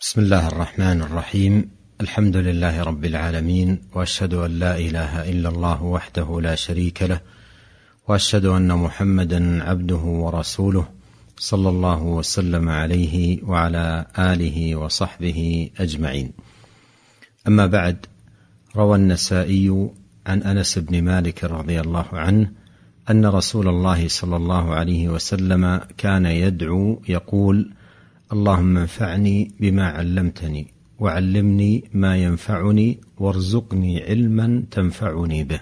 بسم الله الرحمن الرحيم. الحمد لله رب العالمين، وأشهد أن لا إله إلا الله وحده لا شريك له، وأشهد أن محمدا عبده ورسوله، صلى الله وسلم عليه وعلى آله وصحبه أجمعين. أما بعد، روى النسائي عن أنس بن مالك رضي الله عنه أن رسول الله صلى الله عليه وسلم كان يدعو يقول: اللهم انفعني بما علمتني، وعلمني ما ينفعني، وارزقني علما تنفعني به.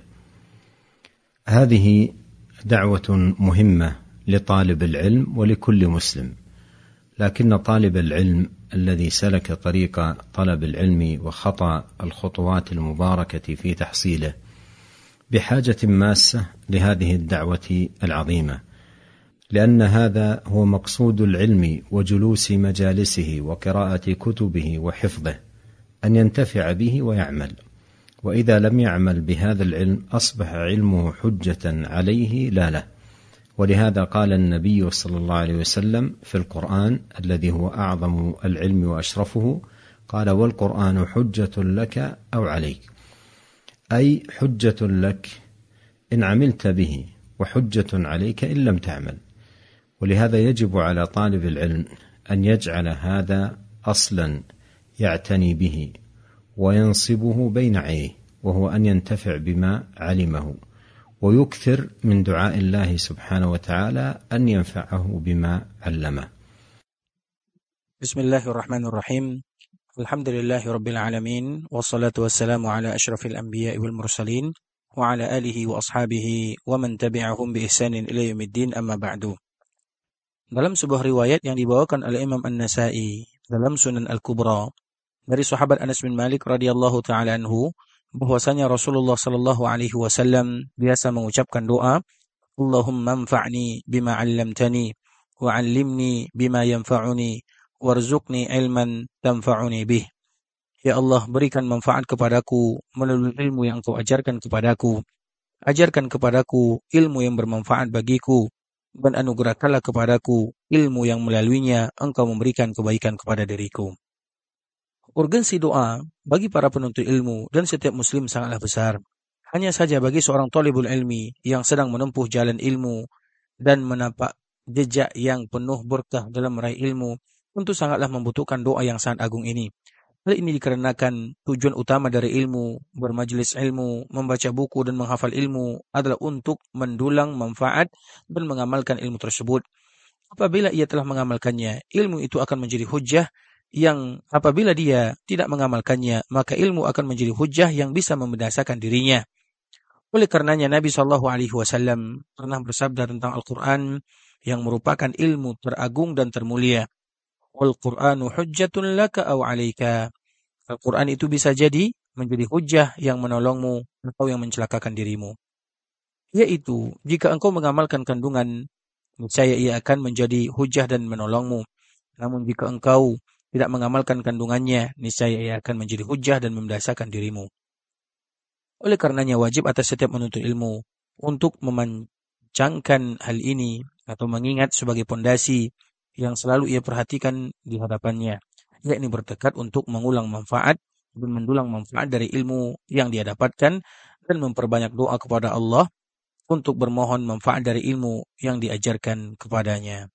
هذه دعوة مهمة لطالب العلم ولكل مسلم، لكن طالب العلم الذي سلك طريق طلب العلم وخطى الخطوات المباركة في تحصيله بحاجة ماسة لهذه الدعوة العظيمة، لأن هذا هو مقصود العلم وجلوس مجالسه وقراءة كتبه وحفظه، أن ينتفع به ويعمل. وإذا لم يعمل بهذا العلم أصبح علمه حجة عليه لا له. ولهذا قال النبي صلى الله عليه وسلم في القرآن الذي هو أعظم العلم وأشرفه، قال: والقرآن حجة لك أو عليك، أي حجة لك إن عملت به، وحجة عليك إن لم تعمل. ولهذا يجب على طالب العلم أن يجعل هذا أصلا يعتني به وينصبه بين عينيه، وهو أن ينتفع بما علمه، ويكثر من دعاء الله سبحانه وتعالى أن ينفعه بما علمه. بسم الله الرحمن الرحيم. الحمد لله رب العالمين، والصلاة والسلام على أشرف الأنبياء والمرسلين، وعلى آله وأصحابه ومن تبعهم بإحسان إلى يوم الدين. أما بعد. Dalam sebuah riwayat yang dibawakan oleh Imam An-Nasa'i dalam Sunan Al-Kubra dari sahabat Anas bin Malik radhiyallahu taala anhu, bahwasanya Rasulullah sallallahu alaihi wasallam biasa mengucapkan doa, Allahumma anfa'ni bima 'allamtani wa 'allimni bima yanfa'uni warzuqni ilman tanfa'uni bih. Ya Allah, berikan manfaat kepadaku melalui ilmu yang Engkau ajarkan kepadaku. Ajarkan kepadaku ilmu yang bermanfaat bagiku, dan anugerahkanlah kepadaku ilmu yang melaluinya Engkau memberikan kebaikan kepada diriku. Urgensi doa bagi para penuntut ilmu dan setiap muslim sangatlah besar. Hanya saja bagi seorang talibul ilmi yang sedang menempuh jalan ilmu dan menapak jejak yang penuh berkah dalam meraih ilmu, tentu sangatlah membutuhkan doa yang sangat agung ini. Hal ini dikarenakan tujuan utama dari ilmu, bermajelis ilmu, membaca buku dan menghafal ilmu adalah untuk mendulang manfaat dan mengamalkan ilmu tersebut. Apabila ia telah mengamalkannya, ilmu itu akan menjadi hujjah yang apabila dia tidak mengamalkannya, maka ilmu akan menjadi hujjah yang bisa membinasakan dirinya. Oleh karenanya Nabi SAW pernah bersabda tentang Al-Quran yang merupakan ilmu teragung dan termulia. Al-Qur'anu hujjatun laka aw 'alaika. Al-Qur'an itu bisa jadi menjadi hujjah yang menolongmu atau yang mencelakakan dirimu. Yaitu, jika engkau mengamalkan kandungan, niscaya ia akan menjadi hujjah dan menolongmu. Namun jika engkau tidak mengamalkan kandungannya, niscaya ia akan menjadi hujjah dan membinasakan dirimu. Oleh karenanya wajib atas setiap penuntut ilmu untuk memancangkan hal ini atau mengingat sebagai pondasi yang selalu ia perhatikan di hadapannya, yakni bertekad untuk mengulang manfaat dan mendulang manfaat dari ilmu yang dia dapatkan, dan memperbanyak doa kepada Allah untuk bermohon manfaat dari ilmu yang diajarkan kepadanya.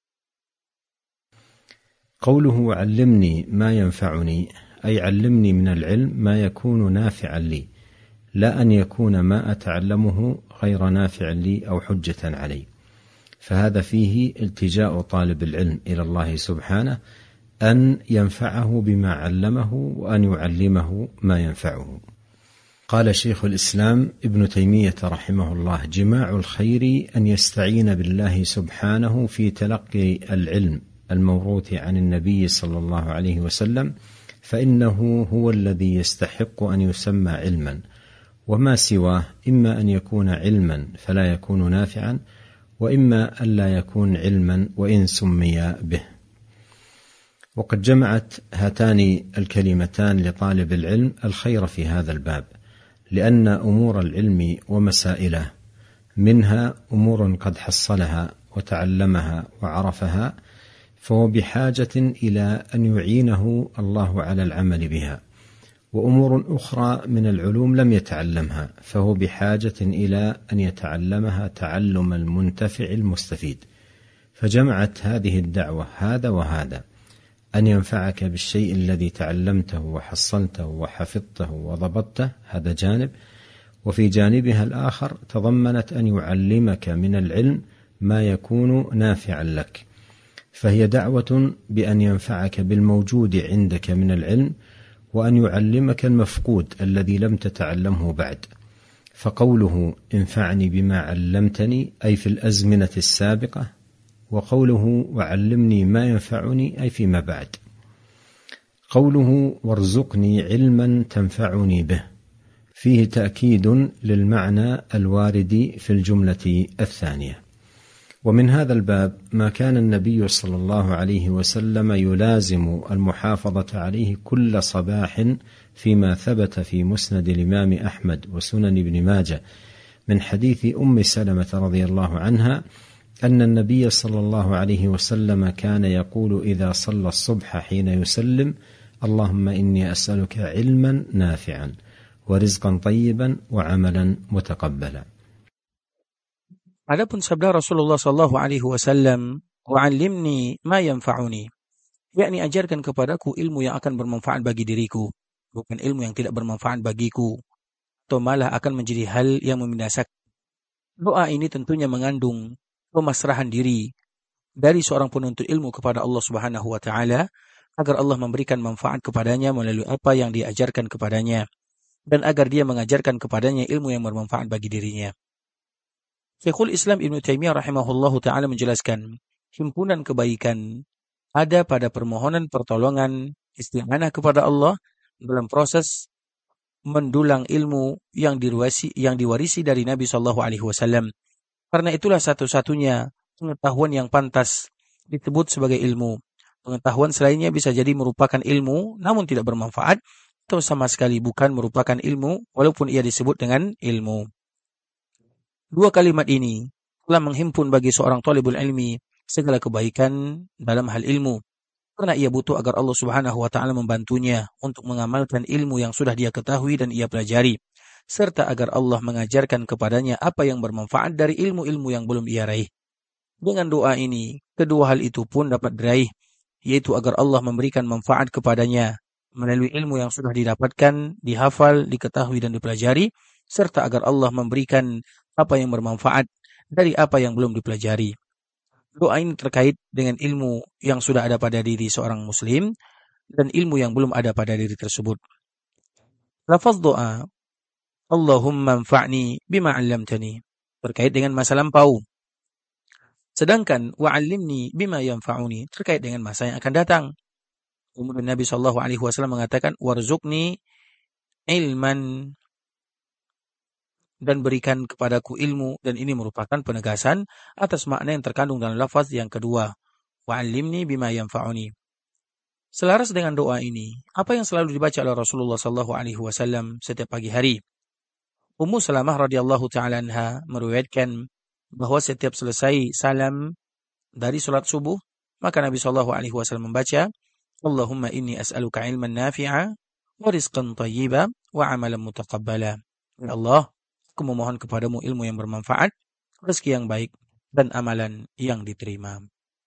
قوله علمني ما ينفعني، أي علمني من العلم ما يكون نافعا لي، لا أن يكون ما أتعلمه غير نافع لي أو حجة علي. فهذا فيه التجاء طالب العلم إلى الله سبحانه أن ينفعه بما علمه وأن يعلمه ما ينفعه. قال شيخ الإسلام ابن تيمية رحمه الله: جماع الخير أن يستعين بالله سبحانه في تلقي العلم الموروث عن النبي صلى الله عليه وسلم، فإنه هو الذي يستحق أن يسمى علما، وما سواه إما أن يكون علما فلا يكون نافعا، وإما أن لا يكون علما وإن سمي به. وقد جمعت هاتان الكلمتان لطالب العلم الخير في هذا الباب، لأن أمور العلم ومسائله منها أمور قد حصلها وتعلمها وعرفها فهو بحاجة إلى أن يعينه الله على العمل بها، وأمور أخرى من العلوم لم يتعلمها، فهو بحاجة إلى أن يتعلمها تعلم المنتفع المستفيد. فجمعت هذه الدعوة هذا وهذا، أن ينفعك بالشيء الذي تعلمته وحصلته وحفظته وضبطته، هذا جانب، وفي جانبها الآخر تضمنت أن يعلمك من العلم ما يكون نافعا لك، فهي دعوة بأن ينفعك بالموجود عندك من العلم، وأن يعلمك المفقود الذي لم تتعلمه بعد. فقوله انفعني بما علمتني أي في الأزمنة السابقة، وقوله وعلمني ما ينفعني أي فيما بعد. قوله وارزقني علما تنفعني به فيه تأكيد للمعنى الوارد في الجملة الثانية. ومن هذا الباب ما كان النبي صلى الله عليه وسلم يلازم المحافظة عليه كل صباح، فيما ثبت في مسند الإمام أحمد وسنن ابن ماجه من حديث أم سلمة رضي الله عنها أن النبي صلى الله عليه وسلم كان يقول إذا صلى الصبح حين يسلم: اللهم إني أسألك علما نافعا ورزقا طيبا وعملا متقبلا. Adapun sabda Rasulullah sallallahu alaihi wasallam, "Wa'allimni ma yanfa'uni," yakni ajarkan kepadaku ilmu yang akan bermanfaat bagi diriku, bukan ilmu yang tidak bermanfaat bagiku, atau malah akan menjadi hal yang membinasakan. Doa ini tentunya mengandung pemasrahan diri dari seorang penuntut ilmu kepada Allah Subhanahu wa taala agar Allah memberikan manfaat kepadanya melalui apa yang diajarkan kepadanya, dan agar dia mengajarkan kepadanya ilmu yang bermanfaat bagi dirinya. Syekhul Islam Ibnu Taimiyah rahimahullahu ta'ala menjelaskan, himpunan kebaikan ada pada permohonan pertolongan isti'anah kepada Allah dalam proses mendulang ilmu yang diwarisi dari Nabi SAW. Karena itulah satu-satunya pengetahuan yang pantas disebut sebagai ilmu. Pengetahuan selainnya bisa jadi merupakan ilmu namun tidak bermanfaat, atau sama sekali bukan merupakan ilmu walaupun ia disebut dengan ilmu. Dua kalimat ini telah menghimpun bagi seorang talibul ilmi segala kebaikan dalam hal ilmu, karena ia butuh agar Allah Subhanahu wa taala membantunya untuk mengamalkan ilmu yang sudah dia ketahui dan ia pelajari, serta agar Allah mengajarkan kepadanya apa yang bermanfaat dari ilmu-ilmu yang belum ia raih. Dengan doa ini, kedua hal itu pun dapat diraih, yaitu agar Allah memberikan manfaat kepadanya melalui ilmu yang sudah didapatkan, dihafal, diketahui dan dipelajari, serta agar Allah memberikan apa yang bermanfaat dari apa yang belum dipelajari. Doa ini terkait dengan ilmu yang sudah ada pada diri seorang muslim dan ilmu yang belum ada pada diri tersebut. Lafaz doa Allahumma anfa'ni bima 'allamtani terkait dengan masa lampau. Sedangkan wa'allimni bima yanfa'uni terkait dengan masa yang akan datang. Kemudian Nabi SAW mengatakan warzuqni ilman, dan berikan kepadaku ilmu, dan ini merupakan penegasan atas makna yang terkandung dalam lafaz yang kedua, wa'allimni bima yanfa'uni. Selaras dengan doa ini, apa yang selalu dibaca oleh Rasulullah SAW setiap pagi hari? Ummu Salamah radhiyallahu ta'ala anha meriwayatkan bahwa setiap selesai salam dari salat subuh, maka Nabi SAW membaca, Allahumma inni as'aluka ilman nafi'a wa rizqan tayyiba wa amalan mutaqabbala. Ya Allah, aku memohon kepadamu ilmu yang bermanfaat, rezeki yang baik, dan amalan yang diterima.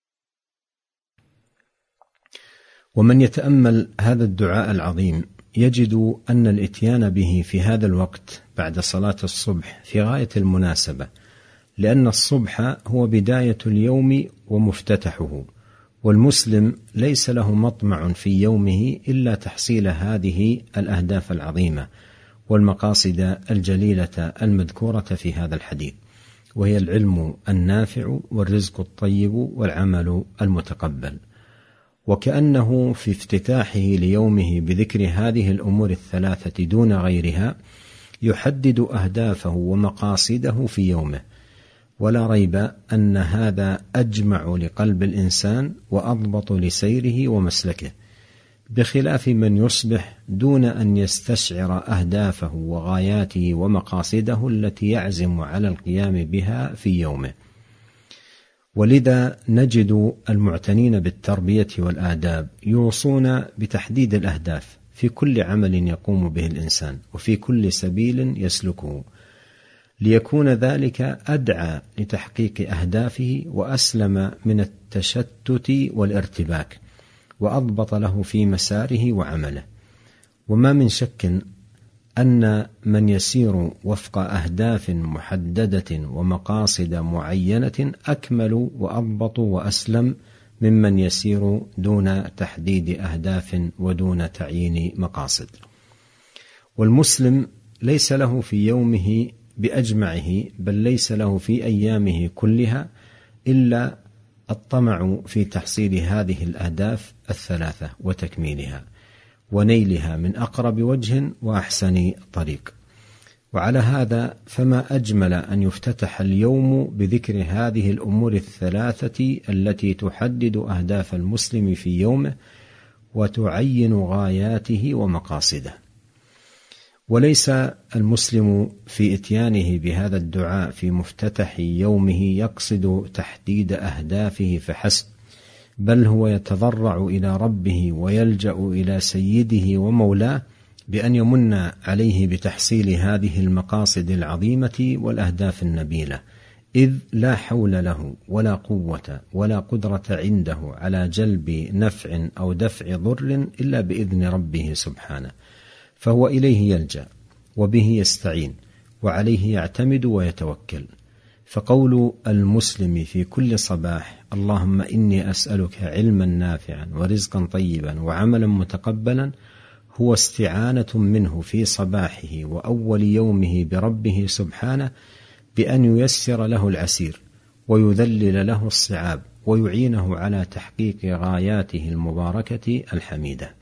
ومن يتأمل هذا الدعاء العظيم يجد أن الإتيان به في هذا الوقت بعد صلاة الصبح في غاية المناسبة، لأن الصبح هو بداية اليوم ومفتتحه، والمسلم ليس له مطمع في يومه إلا تحصيل هذه الأهداف العظيمة والمقاصد الجليلة المذكورة في هذا الحديث، وهي العلم النافع والرزق الطيب والعمل المتقبل. وكأنه في افتتاحه ليومه بذكر هذه الأمور الثلاثة دون غيرها يحدد أهدافه ومقاصده في يومه، ولا ريب أن هذا أجمع لقلب الإنسان وأضبط لسيره ومسلكه، بخلاف من يصبح دون أن يستشعر أهدافه وغاياته ومقاصده التي يعزم على القيام بها في يومه. ولذا نجد المعتنين بالتربية والآداب يوصون بتحديد الأهداف في كل عمل يقوم به الإنسان وفي كل سبيل يسلكه، ليكون ذلك أدعى لتحقيق أهدافه وأسلم من التشتت والارتباك وأضبط له في مساره وعمله. وما من شك أن من يسير وفق أهداف محددة ومقاصد معينة أكمل وأضبط وأسلم ممن يسير دون تحديد أهداف ودون تعيين مقاصد. والمسلم ليس له في يومه بأجمعه، بل ليس له في أيامه كلها إلا الطمع في تحصيل هذه الأهداف الثلاثة وتكميلها ونيلها من أقرب وجه وأحسن طريق. وعلى هذا فما أجمل أن يفتتح اليوم بذكر هذه الأمور الثلاثة التي تحدد أهداف المسلم في يومه وتعين غاياته ومقاصده. وليس المسلم في إتيانه بهذا الدعاء في مفتتح يومه يقصد تحديد أهدافه فحسب، بل هو يتضرع إلى ربه ويلجأ إلى سيده ومولاه بأن يمن عليه بتحصيل هذه المقاصد العظيمة والأهداف النبيلة، إذ لا حول له ولا قوة ولا قدرة عنده على جلب نفع أو دفع ضر إلا بإذن ربه سبحانه، فهو إليه يلجأ وبه يستعين وعليه يعتمد ويتوكل. فقول المسلم في كل صباح اللهم إني أسألك علما نافعا ورزقا طيبا وعملا متقبلا هو استعانة منه في صباحه وأول يومه بربه سبحانه بأن ييسر له العسير ويذلل له الصعاب ويعينه على تحقيق غاياته المباركة الحميدة.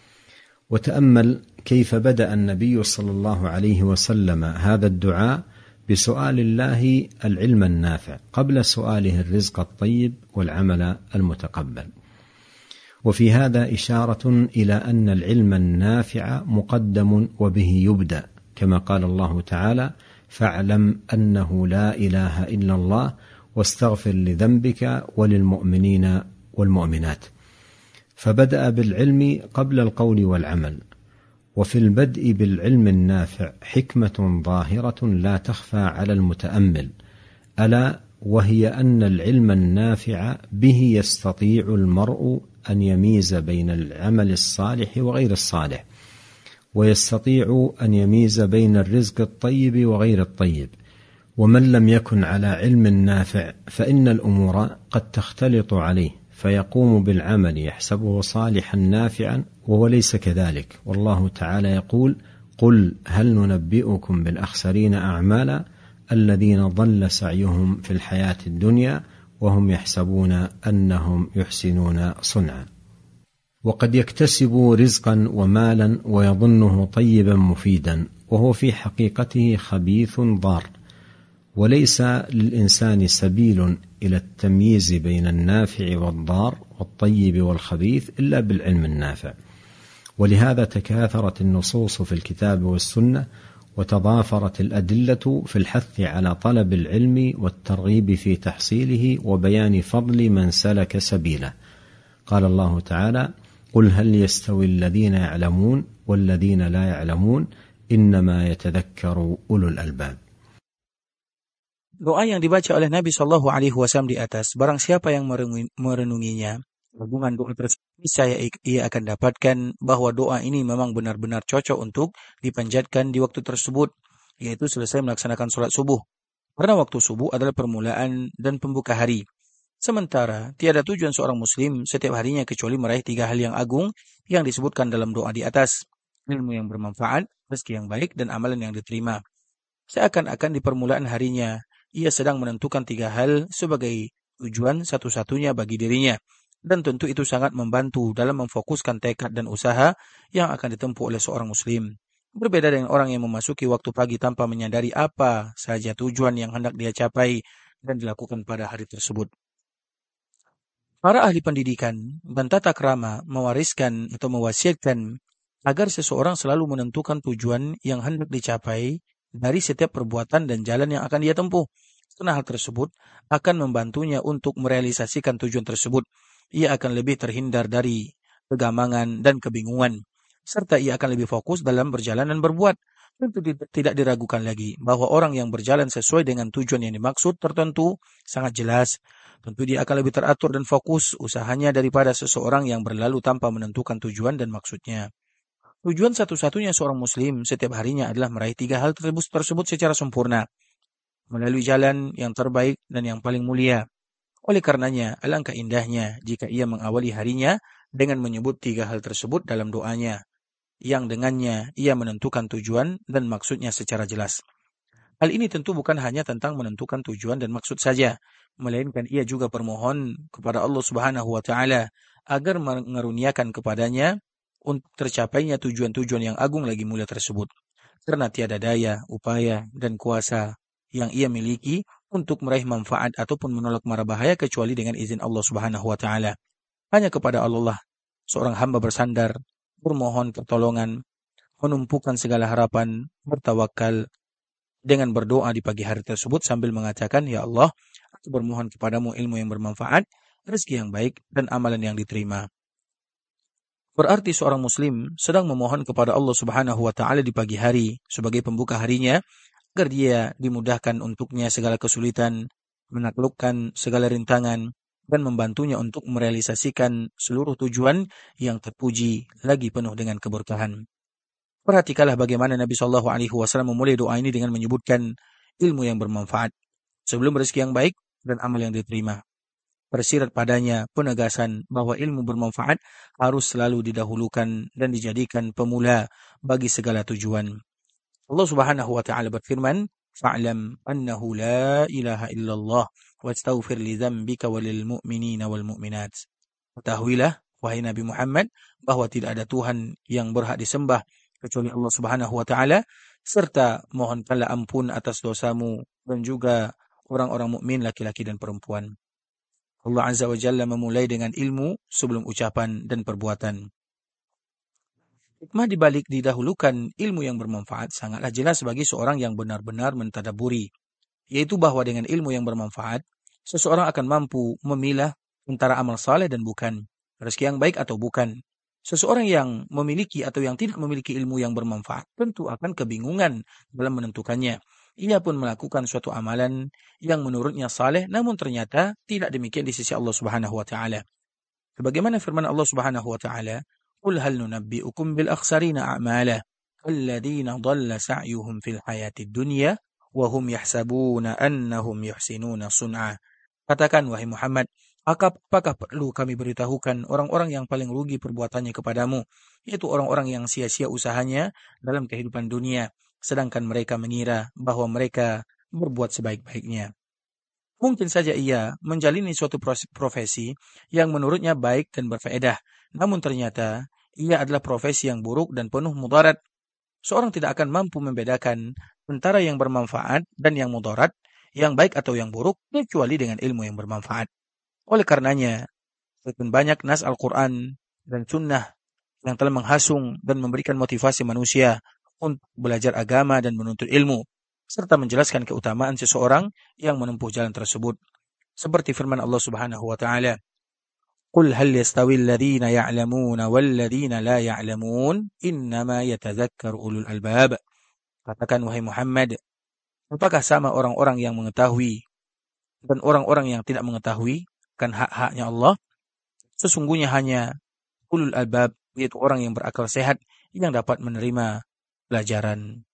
وتأمل كيف بدأ النبي صلى الله عليه وسلم هذا الدعاء بسؤال الله العلم النافع قبل سؤاله الرزق الطيب والعمل المتقبل. وفي هذا إشارة إلى أن العلم النافع مقدم وبه يبدأ، كما قال الله تعالى فاعلم أنه لا إله إلا الله واستغفر لذنبك وللمؤمنين والمؤمنات. فبدأ بالعلم قبل القول والعمل. وفي البدء بالعلم النافع حكمة ظاهرة لا تخفى على المتأمل، ألا وهي أن العلم النافع به يستطيع المرء أن يميز بين العمل الصالح وغير الصالح، ويستطيع أن يميز بين الرزق الطيب وغير الطيب. ومن لم يكن على علم نافع فإن الأمور قد تختلط عليه فيقوم بالعمل يحسبه صالحا نافعا وهو ليس كذلك. والله تعالى يقول قل هل ننبئكم بالأخسرين أعمالا الذين ضل سعيهم في الحياة الدنيا وهم يحسبون أنهم يحسنون صنعا. وقد يكتسب رزقا ومالا ويظنه طيبا مفيدا وهو في حقيقته خبيث ضار، وليس للإنسان سبيل إلى التمييز بين النافع والضار والطيب والخبيث إلا بالعلم النافع. ولهذا تكاثرت النصوص في الكتاب والسنة وتضافرت الأدلة في الحث على طلب العلم والترغيب في تحصيله وبيان فضل من سلك سبيله. قال الله تعالى قل هل يستوي الذين يعلمون والذين لا يعلمون إنما يتذكر أولو الألباب. Doa yang dibaca oleh Nabi Shallallahu Alaihi Wasallam di atas, barang siapa yang merenunginya, hubungan doa tersebut saya ia akan dapatkan bahwa doa ini memang benar-benar cocok untuk dipanjatkan di waktu tersebut, yaitu selesai melaksanakan sholat subuh. Karena waktu subuh adalah permulaan dan pembuka hari. Sementara tiada tujuan seorang muslim setiap harinya kecuali meraih 3 hal yang agung yang disebutkan dalam doa di atas: ilmu yang bermanfaat, rezeki yang baik, dan amalan yang diterima. Seakan-akan di permulaan harinya ia sedang menentukan 3 hal sebagai tujuan satu-satunya bagi dirinya, dan tentu itu sangat membantu dalam memfokuskan tekad dan usaha yang akan ditempuh oleh seorang muslim. Berbeda dengan orang yang memasuki waktu pagi tanpa menyadari apa saja tujuan yang hendak dia capai dan dilakukan pada hari tersebut. Para ahli pendidikan dan tata krama mewariskan atau mewasiatkan agar seseorang selalu menentukan tujuan yang hendak dicapai dari setiap perbuatan dan jalan yang akan dia tempuh. Karena hal tersebut akan membantunya untuk merealisasikan tujuan tersebut. Ia akan lebih terhindar dari kegamangan dan kebingungan, serta ia akan lebih fokus dalam berjalan dan berbuat. Tentu tidak diragukan lagi bahwa orang yang berjalan sesuai dengan tujuan yang dimaksud tertentu sangat jelas. Tentu dia akan lebih teratur dan fokus usahanya daripada seseorang yang berlalu tanpa menentukan tujuan dan maksudnya. Tujuan satu-satunya seorang muslim setiap harinya adalah meraih 3 hal tersebut secara sempurna, melalui jalan yang terbaik dan yang paling mulia. Oleh karenanya, alangkah indahnya jika ia mengawali harinya dengan menyebut 3 hal tersebut dalam doanya, yang dengannya ia menentukan tujuan dan maksudnya secara jelas. Hal ini tentu bukan hanya tentang menentukan tujuan dan maksud saja, melainkan ia juga bermohon kepada Allah Subhanahu wa taala agar mengaruniakan kepadanya untuk tercapainya tujuan-tujuan yang agung lagi mulia tersebut. Karena tiada daya, upaya, dan kuasa yang ia miliki untuk meraih manfaat ataupun menolak mara bahaya kecuali dengan izin Allah Subhanahu wa taala. Hanya kepada Allah seorang hamba bersandar, bermohon pertolongan, menumpukan segala harapan, bertawakal dengan berdoa di pagi hari tersebut sambil mengatakan, "Ya Allah, aku bermohon kepadamu ilmu yang bermanfaat, rezeki yang baik, dan amalan yang diterima." Berarti seorang muslim sedang memohon kepada Allah Subhanahu wa taala di pagi hari sebagai pembuka harinya agar dia dimudahkan untuknya segala kesulitan, menaklukkan segala rintangan, dan membantunya untuk merealisasikan seluruh tujuan yang terpuji lagi penuh dengan keberkahan. Perhatikanlah bagaimana Nabi Shallallahu Alaihi Wasallam memulai doa ini dengan menyebutkan ilmu yang bermanfaat sebelum rezeki yang baik dan amal yang diterima. Tersirat padanya penegasan bahwa ilmu bermanfaat harus selalu didahulukan dan dijadikan pemula bagi segala tujuan. Allah Subhanahu wa taala berfirman, "Fa'lam annahu la ilaha illallah wastaghfir li dzambika walil mu'minina wal mu'minat." Ketahuilah wahai Nabi Muhammad bahwa tidak ada Tuhan yang berhak disembah kecuali Allah Subhanahu wa taala, serta mohonkanlah ampun atas dosamu dan juga orang-orang mukmin laki-laki dan perempuan. Allah Azza wa Jalla memulai dengan ilmu sebelum ucapan dan perbuatan. Hikmah dibalik didahulukan ilmu yang bermanfaat sangatlah jelas bagi seorang yang benar-benar mentadaburi, yaitu bahwa dengan ilmu yang bermanfaat, seseorang akan mampu memilah antara amal saleh dan bukan, rezeki yang baik atau bukan. Seseorang yang memiliki atau yang tidak memiliki ilmu yang bermanfaat tentu akan kebingungan dalam menentukannya. Ia pun melakukan suatu amalan yang menurutnya saleh, namun ternyata tidak demikian di sisi Allah Subhanahu wa taala. Sebagaimana firman Allah Subhanahu wa taala, "Qul hal nunabbi'ukum bil akhsarina a'mala alladziina dhalla sa'yuhum fil hayatid dunya wa hum yahsabuna annahum yuhsinuna sun'a." Katakan wahai Muhammad, apakah perlu kami beritahukan orang-orang yang paling rugi perbuatannya kepadamu, yaitu orang-orang yang sia-sia usahanya dalam kehidupan dunia, sedangkan mereka mengira bahwa mereka berbuat sebaik-baiknya. Mungkin saja ia menjalani suatu profesi yang menurutnya baik dan berfaedah, namun ternyata ia adalah profesi yang buruk dan penuh mudarat. Seorang tidak akan mampu membedakan antara yang bermanfaat dan yang mudarat, yang baik atau yang buruk, kecuali dengan ilmu yang bermanfaat. Oleh karenanya, banyak nas Al-Quran dan Sunnah yang telah menghasung dan memberikan motivasi manusia untuk belajar agama dan menuntut ilmu, serta menjelaskan keutamaan seseorang yang menempuh jalan tersebut. Seperti firman Allah Subhanahu wa taala, "Qul hal yastawi alladhina ya'lamuna walladhina la ya'lamun, innama yatadhakkaru ulul albab." Katakan wahai Muhammad, apakah sama orang-orang yang mengetahui dan orang-orang yang tidak mengetahui kan hak-haknya Allah? Sesungguhnya hanya ulul albab, yaitu orang yang berakal sehat yang dapat menerima pelajaran.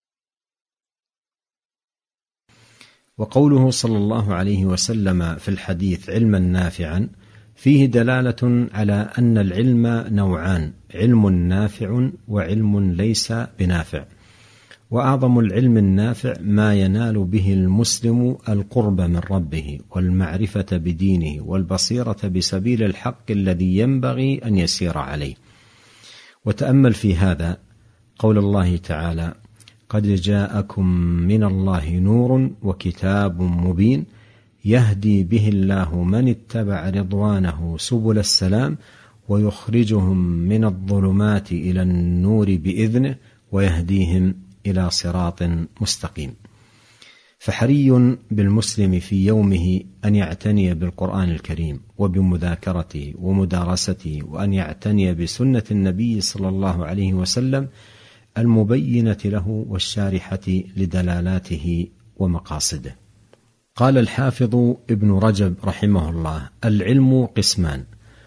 وقوله صلى الله عليه وسلم في الحديث علما نافعا فيه دلالة على أن العلم نوعان: علم نافع وعلم ليس بنافع. وأعظم العلم النافع ما ينال به المسلم القرب من ربه والمعرفة بدينه والبصيرة بسبيل الحق الذي ينبغي أن يسير عليه. وتأمل في هذا قول الله تعالى: قد جاءكم من الله نور وكتاب مبين يهدي به الله من اتبع رضوانه سبل السلام ويخرجهم من الظلمات إلى النور بإذنه ويهديهم إلى صراط مستقيم. فحري بالمسلم في يومه أن يعتني بالقرآن الكريم وبمذاكرته ومدارسته، وأن يعتني بسنة النبي صلى الله عليه وسلم المبينة له والشارحة لدلالاته ومقاصده. قال الحافظ ابن رجب رحمه الله: العلم قسمان،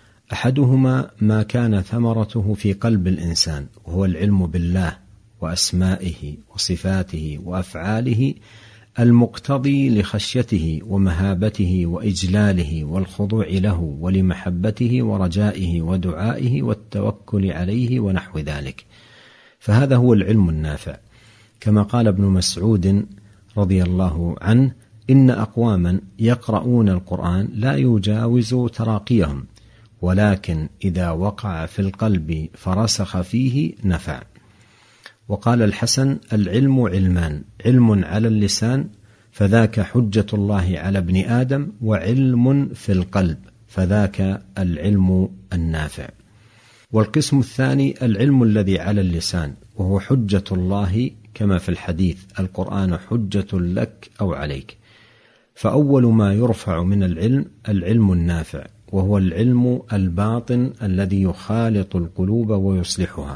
أحدهما ما كان ثمرته في قلب الإنسان، وهو العلم بالله وأسمائه وصفاته وأفعاله المقتضي لخشيته ومهابته وإجلاله والخضوع له ولمحبته ورجائه ودعائه والتوكل عليه ونحو ذلك، فهذا هو العلم النافع. كما قال ابن مسعود رضي الله عنه: إن أقواما يقرؤون القرآن لا يجاوز تراقيهم، ولكن إذا وقع في القلب فرسخ فيه نفع. وقال الحسن: العلم علمان، علم على اللسان فذاك حجة الله على ابن آدم، وعلم في القلب فذاك العلم النافع. والقسم الثاني العلم الذي على اللسان، وهو حجة الله كما في الحديث: القرآن حجة لك أو عليك. فأول ما يرفع من العلم العلم النافع، وهو العلم الباطن الذي يخالط القلوب ويصلحها.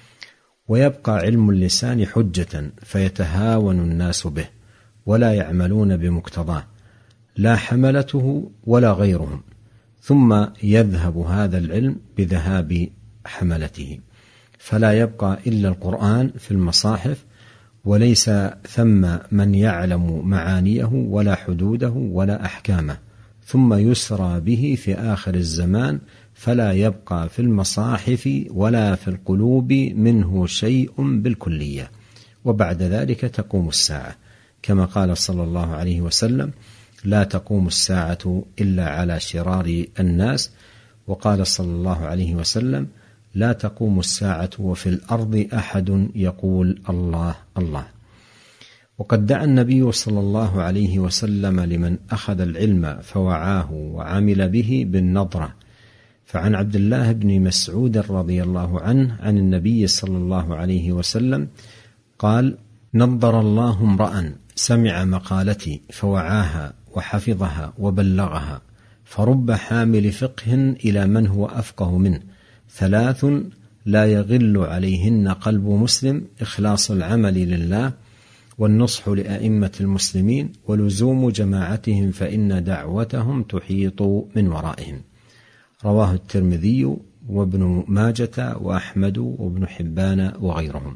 ويبقى علم اللسان حجة فيتهاون الناس به ولا يعملون بمقتضاه، لا حملته ولا غيرهم، ثم يذهب هذا العلم بذهاب حملته، فلا يبقى إلا القرآن في المصاحف، وليس ثم من يعلم معانيه ولا حدوده ولا أحكامه، ثم يسرى به في آخر الزمان، فلا يبقى في المصاحف ولا في القلوب منه شيء بالكلية، وبعد ذلك تقوم الساعة، كما قال صلى الله عليه وسلم: لا تقوم الساعة إلا على شرار الناس. وقال صلى الله عليه وسلم: لا تقوم الساعة وفي الأرض أحد يقول الله الله. وقد دعا النبي صلى الله عليه وسلم لمن أخذ العلم فوعاه وعمل به بالنظرة. فعن عبد الله بن مسعود رضي الله عنه عن النبي صلى الله عليه وسلم قال: نظر الله امرأ سمع مقالتي فوعاها وحفظها وبلغها، فرب حامل فقه إلى من هو أفقه منه، 3 لا يغل عليهن قلب مسلم: إخلاص العمل لله، والنصح لأئمة المسلمين، ولزوم جماعتهم فإن دعوتهم تحيط من ورائهم. رواه الترمذي وابن ماجة وأحمد وابن حبان وغيرهم.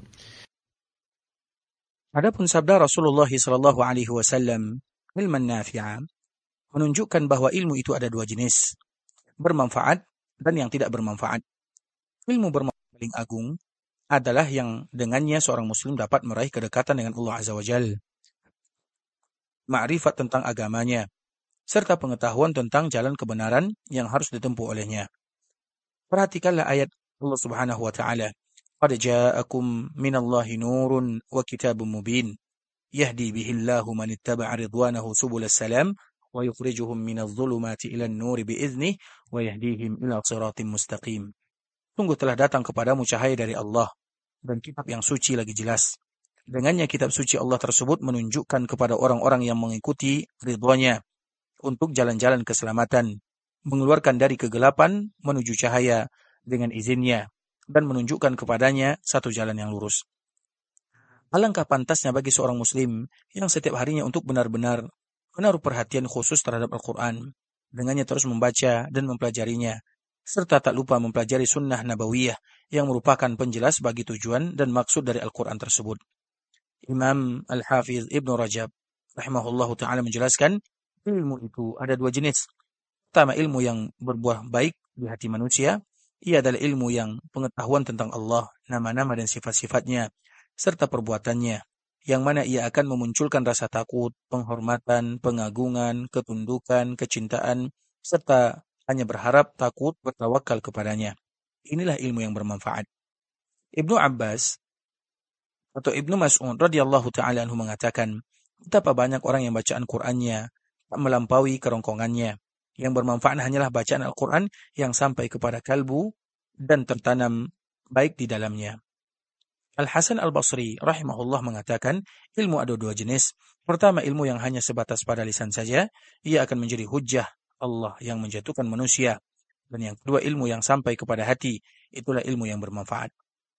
Adapun sabda Rasulullah sallallahu alaihi wasallam, ilman nafi'a, menunjukkan bahwa ilmu itu ada 2 jenis, bermanfaat dan yang tidak bermanfaat. Ilmu bermanfaat paling agung adalah yang dengannya seorang muslim dapat meraih kedekatan dengan Allah Azza wa Jalla, ma'rifat tentang agamanya, serta pengetahuan tentang jalan kebenaran yang harus ditempuh olehnya. Perhatikanlah ayat Allah Subhanahu wa taala: "Qad ja'akum minallahi nurun wa kitabun mubin, yahdi bihillahu man ittaba'a ridwanahu subulas salam, wa yukhrijuhum minadh dhulumati ilan nuri biiznih, wa yahdihim ila siratim mustaqim." Sungguh telah datang kepadamu cahaya dari Allah dan kitab yang suci lagi jelas. Dengannya kitab suci Allah tersebut menunjukkan kepada orang-orang yang mengikuti ridhonya untuk jalan-jalan keselamatan, mengeluarkan dari kegelapan menuju cahaya dengan izinnya, dan menunjukkan kepadanya satu jalan yang lurus. Alangkah pantasnya bagi seorang muslim yang setiap harinya untuk benar-benar menaruh perhatian khusus terhadap Al-Quran, dengannya terus membaca dan mempelajarinya, serta tak lupa mempelajari sunnah nabawiyah yang merupakan penjelas bagi tujuan dan maksud dari Al-Quran tersebut. Imam Al-Hafiz Ibn Rajab rahimahullahu ta'ala menjelaskan, ilmu itu ada 2 jenis. Pertama, ilmu yang berbuah baik di hati manusia. Ia adalah ilmu yang pengetahuan tentang Allah, nama-nama dan sifat-sifatnya, serta perbuatannya, yang mana ia akan memunculkan rasa takut, penghormatan, pengagungan, ketundukan, kecintaan, serta hanya berharap, takut, bertawakal kepadanya. Inilah ilmu yang bermanfaat. Ibnu Abbas atau Ibnu Mas'ud radhiyallahu ta'ala anhu mengatakan, betapa banyak orang yang bacaan Qur'annya tak melampaui kerongkongannya. Yang bermanfaat hanyalah bacaan Al-Quran yang sampai kepada kalbu dan tertanam baik di dalamnya. Al-Hasan Al-Basri rahimahullah mengatakan, ilmu ada dua jenis. Pertama, ilmu yang hanya sebatas pada lisan saja, ia akan menjadi hujjah Allah yang menjatuhkan manusia. Dan yang kedua, ilmu yang sampai kepada hati, itulah ilmu yang bermanfaat.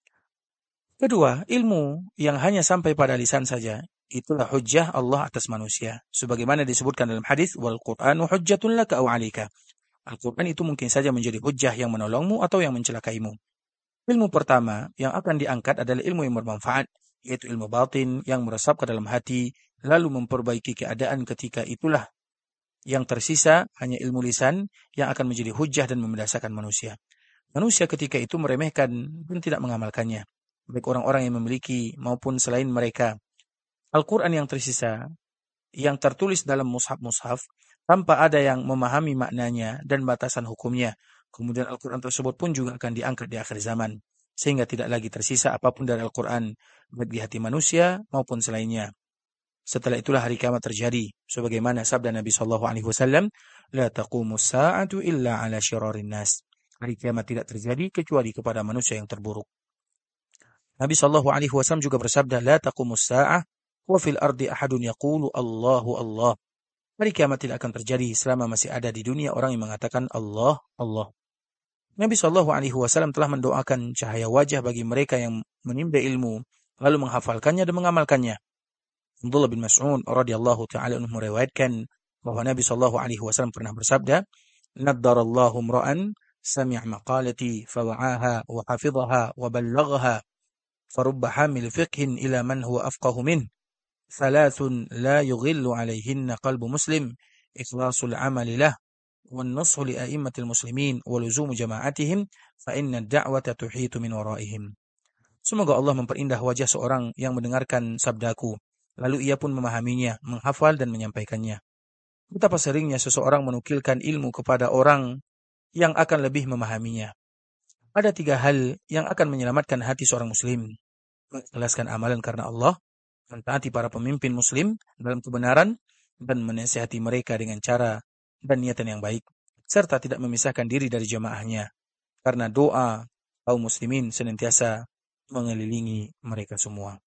Kedua, ilmu yang hanya sampai pada lisan saja, itulah hujjah Allah atas manusia. Sebagaimana disebutkan dalam hadis, wal Qur'anu hujjatun laka aw 'alaika. Al-Quran itu mungkin saja menjadi hujjah yang menolongmu atau yang mencelakaimu. Ilmu pertama yang akan diangkat adalah ilmu yang bermanfaat, yaitu ilmu batin yang meresap ke dalam hati, lalu memperbaiki keadaan. Ketika itulah yang tersisa hanya ilmu lisan yang akan menjadi hujjah dan membiasakan manusia. Manusia ketika itu meremehkan dan tidak mengamalkannya, baik orang-orang yang memiliki maupun selain mereka. Al-Quran yang tersisa, yang tertulis dalam mushaf-mushaf, tanpa ada yang memahami maknanya dan batasan hukumnya. Kemudian Al-Quran tersebut pun juga akan diangkat di akhir zaman, sehingga tidak lagi tersisa apapun dari Al-Quran, baik di hati manusia maupun selainnya. Setelah itulah hari kiamat terjadi, sebagaimana sabda Nabi SAW, la taqumus sa'atu illa ala syirarin nas. Hari kiamat tidak terjadi kecuali kepada manusia yang terburuk. Nabi SAW juga bersabda, la taqumus sa'ah wa fil ardi ahadun yaqulu Allahu Allah. Hari kiamat tidak akan terjadi selama masih ada di dunia orang yang mengatakan Allah, Allah. Nabi SAW telah mendoakan cahaya wajah bagi mereka yang menimba ilmu, lalu menghafalkannya dan mengamalkannya. Abdullah bin Mas'ud radhiyallahu ta'ala anhu meriwayatkan bahwa Nabi SAW pernah bersabda, naddarallahu imra'an sami'a maqalati fawa'aha wa hafidhaha wa ballaghaha farubba hamil fiqhin ila man huwa afqahu min. Thalathun la yughillu alaihinna qalbu muslim, ikhlasul amali lah, wan nushu li a'immatil muslimin, wa luzumu jama'atihim, fa inna ad-da'wata tuhitu min waraihim. Semoga Allah memperindah wajah seorang yang mendengarkan sabdaku, lalu ia pun memahaminya, menghafal dan menyampaikannya. Betapa seringnya seseorang menukilkan ilmu kepada orang yang akan lebih memahaminya. Ada 3 hal yang akan menyelamatkan hati seorang muslim: mengikhlaskan amalan karena Allah, mentaati para pemimpin muslim dalam kebenaran, dan menasihati mereka dengan cara dan niatan yang baik, serta tidak memisahkan diri dari jamaahnya, karena doa kaum muslimin senantiasa mengelilingi mereka semua.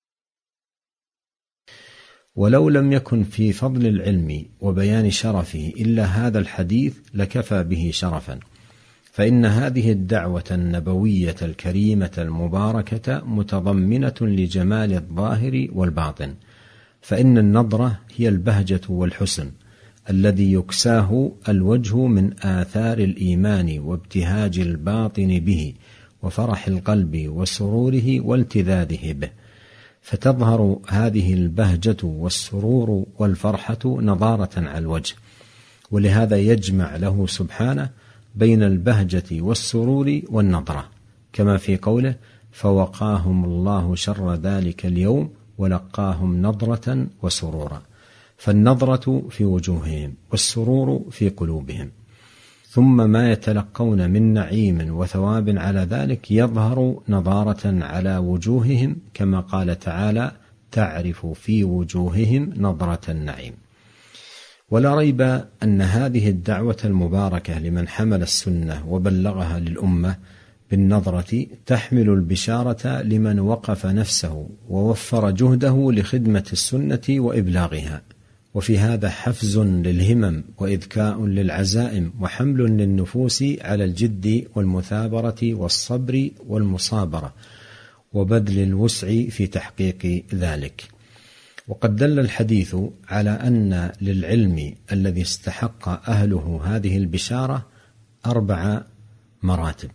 ولو لم يكن في فضل العلم وبيان شرفه إلا هذا الحديث لكفى به شرفا، فإن هذه الدعوة النبوية الكريمة المباركة متضمنة لجمال الظاهر والباطن، فإن النظرة هي البهجة والحسن الذي يكساه الوجه من آثار الإيمان وابتهاج الباطن به وفرح القلب وسروره والتذاذه به، فتظهر هذه البهجة والسرور والفرحة نضارة على الوجه، ولهذا يجمع له سبحانه بين البهجة والسرور والنضرة، كما في قوله فوقاهم الله شر ذلك اليوم ولقاهم نضرة وسرورا، فالنضرة في وجوههم والسرور في قلوبهم، ثم ما يتلقون من نعيم وثواب على ذلك يظهر نضارة على وجوههم، كما قال تعالى تعرف في وجوههم نضرة النعيم. ولا ريب أن هذه الدعوة المباركة لمن حمل السنة وبلغها للأمة بالنظرة تحمل البشارة لمن وقف نفسه ووفر جهده لخدمة السنة وإبلاغها، وفي هذا حفز للهمم وإذكاء للعزائم وحمل للنفوس على الجد والمثابرة والصبر والمصابرة وبذل الوسع في تحقيق ذلك. وقد دل الحديث على أن للعلم الذي استحق أهله هذه البشارة 4 مراتب: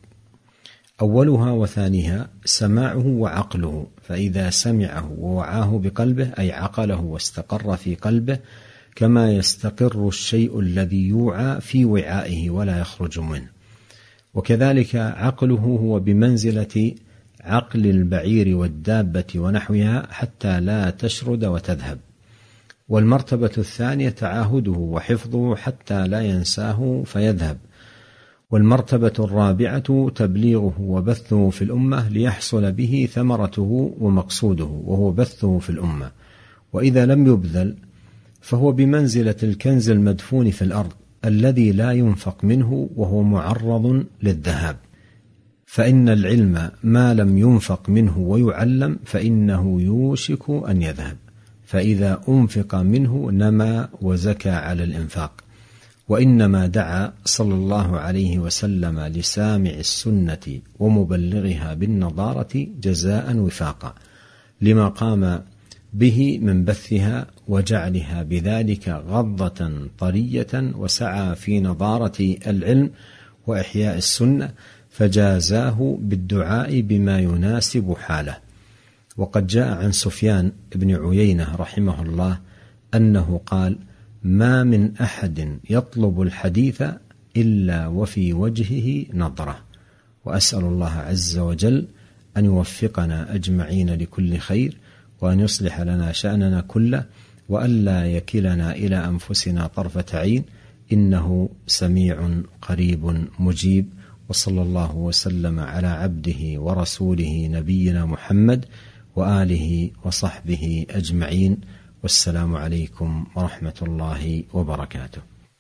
أولها وثانيها سماعه وعقله، فإذا سمعه ووعاه بقلبه أي عقله واستقر في قلبه، كما يستقر الشيء الذي يوعى في وعائه ولا يخرج منه. وكذلك عقله هو بمنزلة عقل البعير والدابة ونحوها حتى لا تشرد وتذهب. والمرتبة الثانية تعاهده وحفظه حتى لا ينساه فيذهب. والمرتبة الرابعة تبليغه وبثه في الأمة ليحصل به ثمرته ومقصوده، وهو بثه في الأمة. وإذا لم يبذل فهو بمنزلة الكنز المدفون في الأرض الذي لا ينفق منه وهو معرض للذهاب. فإن العلم ما لم ينفق منه ويعلم فإنه يوشك أن يذهب، فإذا أنفق منه نما وزكى على الإنفاق. وإنما دعا صلى الله عليه وسلم لسامع السنة ومبلغها بالنضارة جزاء وفاقا لما قام به من بثها وجعلها بذلك غضة طرية، وسعى في نضارة العلم وإحياء السنة، فجازاه بالدعاء بما يناسب حاله. وقد جاء عن سفيان بن عيينة رحمه الله أنه قال: ما من أحد يطلب الحديث إلا وفي وجهه نظرة. وأسأل الله عز وجل أن يوفقنا أجمعين لكل خير، وأن يصلح لنا شأننا كله، وألا يكلنا إلى أنفسنا طرفة عين، إنه سميع قريب مجيب. وصلى الله وسلم على عبده ورسوله نبينا محمد وآله وصحبه أجمعين، والسلام عليكم ورحمة الله وبركاته.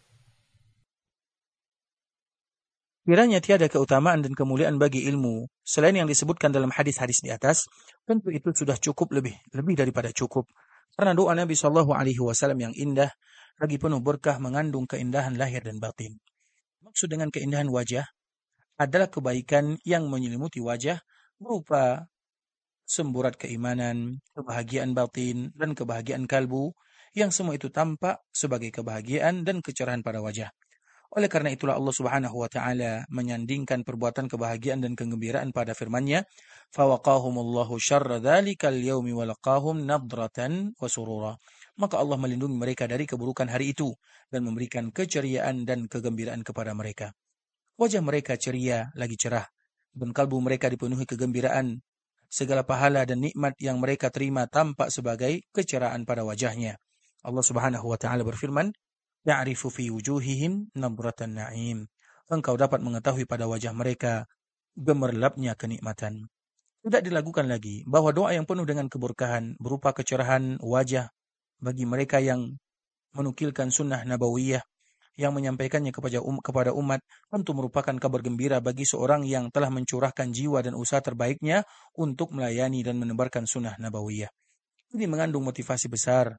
Kiranya tiada keutamaan dan kemuliaan bagi ilmu selain yang disebutkan dalam hadis-hadis di atas, tentu itu sudah cukup, lebih daripada cukup. Karena doa Nabi SAW yang indah, lagi penuh berkah, mengandung keindahan lahir dan batin. Maksud dengan keindahan wajah adalah kebaikan yang menyelimuti wajah berupa semburat keimanan, kebahagiaan batin, dan kebahagiaan kalbu, yang semua itu tampak sebagai kebahagiaan dan kecerahan pada wajah. Oleh karena itulah Allah Subhanahu wa taala menyandingkan perbuatan kebahagiaan dan kegembiraan pada firman-Nya, "Fawaqahumullahu syarra dzalikal yaumi wa laqahum nadratan wa surura." Maka Allah melindungi mereka dari keburukan hari itu dan memberikan keceriaan dan kegembiraan kepada mereka. Wajah mereka ceria lagi cerah, dan kalbu mereka dipenuhi kegembiraan. Segala pahala dan nikmat yang mereka terima tampak sebagai kecerahan pada wajahnya. Allah Subhanahu wa taala berfirman, "Ya'rifu fi wujuhihim nadratan na'im." Engkau dapat mengetahui pada wajah mereka gemerlapnya kenikmatan. Tidak dilakukan lagi bahwa doa yang penuh dengan keberkahan berupa kecerahan wajah bagi mereka yang menukilkan sunnah nabawiyah, yang menyampaikannya kepada umat, tentu merupakan kabar gembira bagi seorang yang telah mencurahkan jiwa dan usaha terbaiknya untuk melayani dan menebarkan sunnah nabawiyah. Ini mengandung motivasi besar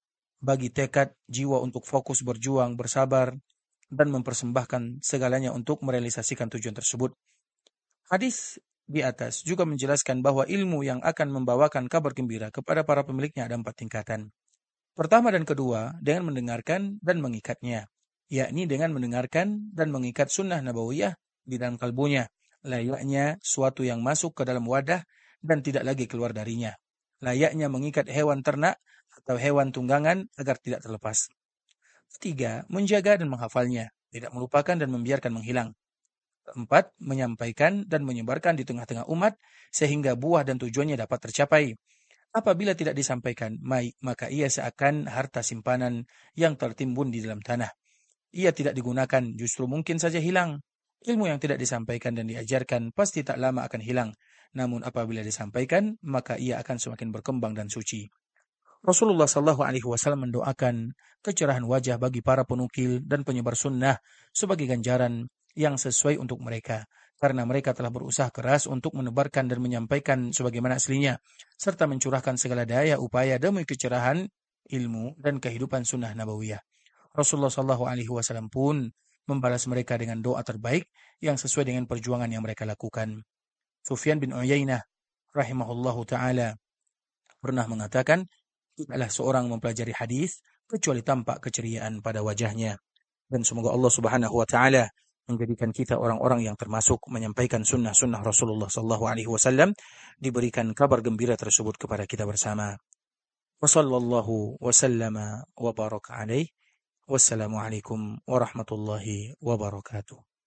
bagi tekad jiwa untuk fokus berjuang, bersabar, dan mempersembahkan segalanya untuk merealisasikan tujuan tersebut. Hadis di atas juga menjelaskan bahwa ilmu yang akan membawakan kabar gembira kepada para pemiliknya ada 4 tingkatan. Pertama dan kedua, dengan mendengarkan dan mengikatnya, yakni dengan mendengarkan dan mengikat sunnah nabawiyah di dalam kalbunya, layaknya suatu yang masuk ke dalam wadah dan tidak lagi keluar darinya, layaknya mengikat hewan ternak atau hewan tunggangan agar tidak terlepas. Ketiga, menjaga dan menghafalnya, tidak melupakan dan membiarkan menghilang. Keempat, menyampaikan dan menyebarkan di tengah-tengah umat sehingga buah dan tujuannya dapat tercapai. Apabila tidak disampaikan, maka ia seakan harta simpanan yang tertimbun di dalam tanah. Ia tidak digunakan, justru mungkin saja hilang. Ilmu yang tidak disampaikan dan diajarkan pasti tak lama akan hilang. Namun apabila disampaikan, maka ia akan semakin berkembang dan suci. Rasulullah SAW mendoakan kecerahan wajah bagi para penukil dan penyebar sunnah sebagai ganjaran yang sesuai untuk mereka, karena mereka telah berusaha keras untuk menebarkan dan menyampaikan sebagaimana aslinya, serta mencurahkan segala daya upaya demi kecerahan ilmu dan kehidupan sunnah nabawiyah. Rasulullah SAW pun membalas mereka dengan doa terbaik yang sesuai dengan perjuangan yang mereka lakukan. Sufyan bin Uyainah rahimahullahu ta'ala pernah mengatakan, tidaklah seorang mempelajari hadis kecuali tampak keceriaan pada wajahnya. Dan semoga Allah Subhanahu wa taala menjadikan kita orang-orang yang termasuk menyampaikan sunnah-sunnah Rasulullah SAW, diberikan kabar gembira tersebut kepada kita bersama. Wassallallahu wasallama wa baraka alaihi. Wassalamualaikum warahmatullahi wabarakatuh.